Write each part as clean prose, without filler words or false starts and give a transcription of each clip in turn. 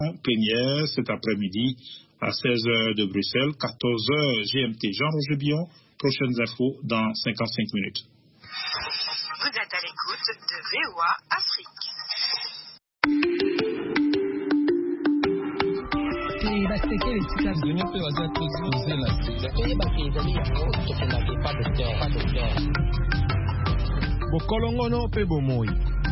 plénière cet après-midi à 16h de Bruxelles, 14h GMT. Jean-Roger Bion, prochaines infos dans 55 minutes. Vous êtes à l'écoute de VOA Afrique. Bokolongono pe bomoi.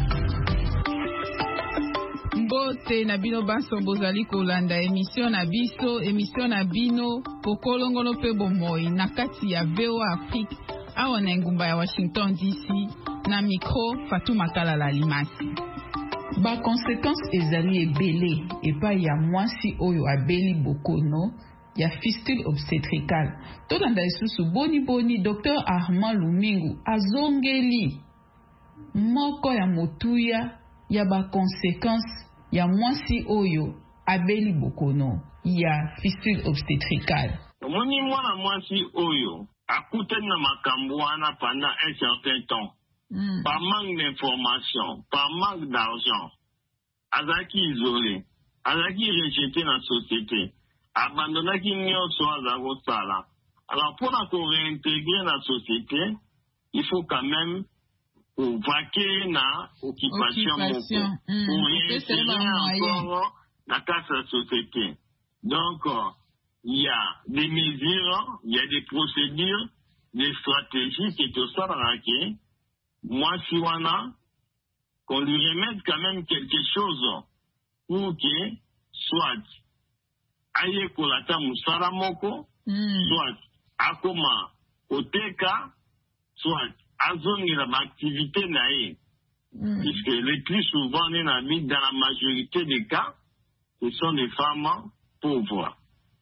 Mbote na bino baso bozali kolanda émission na bino Bokolongono pe bomoi na kati ya VOA Afrique awa na ngumba ya Washington DC na micro Fatou Makalala Limasi. Ba conséquences ezali ebele epa ya mwasi oyo abeli bokono ya fistule obstétricale. Tolanda isusu boni Dr Armand Lumingu azongeli moko ya motuya ya ba conséquences ya mwasi oyo abeli bokono ya fistule obstétricale. Moni mwana mwasi oyo akutani na makambo wana pendant un certain temps. Par manque d'information, par manque d'argent, azaki isolé, azaki rejeté dans la société, abandonné qui nyonso azako sala. Alors pour la réintégrer dans la société, il faut quand même vaquer na occupation moko pour réintégrer encore la casse de la société. Donc il y a des mesures, il y a des procédures, des stratégies qui sont ça dans moi, si on a, qu'on lui remette quand même quelque chose pour que soit aye kolata musara moko, soit akoma oteka, soit azongi la activité nae. Puisque le plus souvent, dans la majorité des cas, ce sont des femmes pauvres.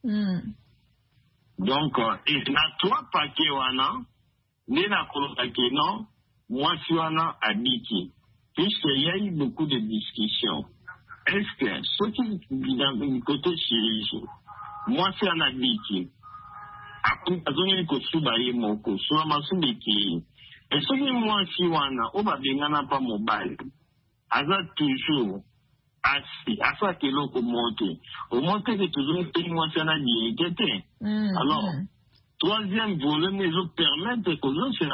Donc, et na trois paquets wana, ne na kolotake non, moi, si on a habité, puisqu'il y a eu beaucoup de discussions, est-ce que ceux qui sont du côté chirurgie, moi, si on a habité, après, on a dit moko, sur la masse de qui, et ceux qui, moi, si on a, on va bien pas mobile, aza toujours assis, à ça que l'on monte, au monte que toujours, moi, si on a dit, alors, troisième volet, mais je permettre que l'on se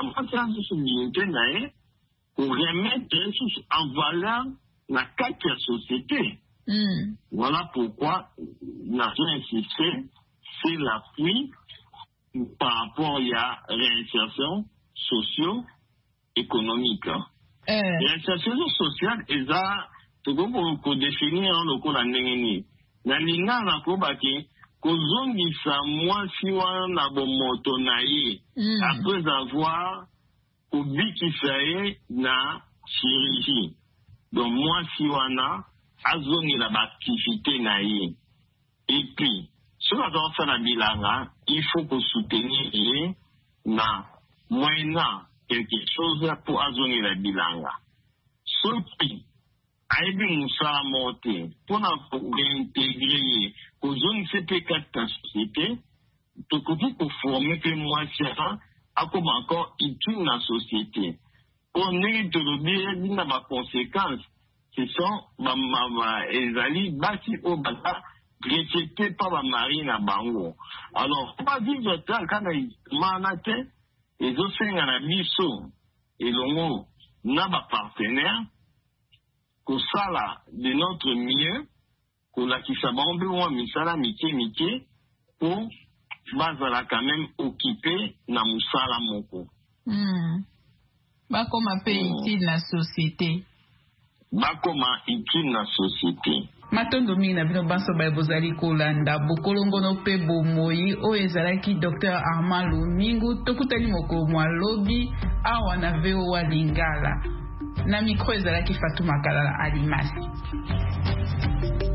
la pour remettre en valeur la carte de la société. Voilà pourquoi la insisté, c'est l'appui par rapport à la réinsertion socio-économique. Réinsertion sociale, est là, tout comme on définit le coup d'année. La ligne n'a pas kozongisa mwasi wana bomoto na ye après avoir kobikisa ye na chirurgie. Donc mwasi wana azongela baaktivité na ye. Et puis soki azosala bilanga, il faut soutenir ye na moyennant quelque chose pour azongela bilanga. Soki aibi musala mote pour réintégrer aux zones CP4 de la société, tout pour former que moi, à comme encore utile dans la société. On est de l'objet dans ma conséquence, ce sont les alliés bâtis au basa, rejetés par ma marine à Bango. Alors, on va vivre ça quand on manate, les océans à la biso, et l'on n'a pas partenaire, que ça là, de notre mieux, qu'on a qui s'abonne ou misala mike pour bazala quand même occupé na musala moko. Bakoma pe utile na société. Bakoma utile na société. Matondo mingi na bino banso ba bozali kolanda bokolongono pe bomoi o ezalaki Dr Armand Lumingu tokutani moko mwa lobi awa na VOA Lingala. Na micro ezalaki Fatou Makalala Alimasi.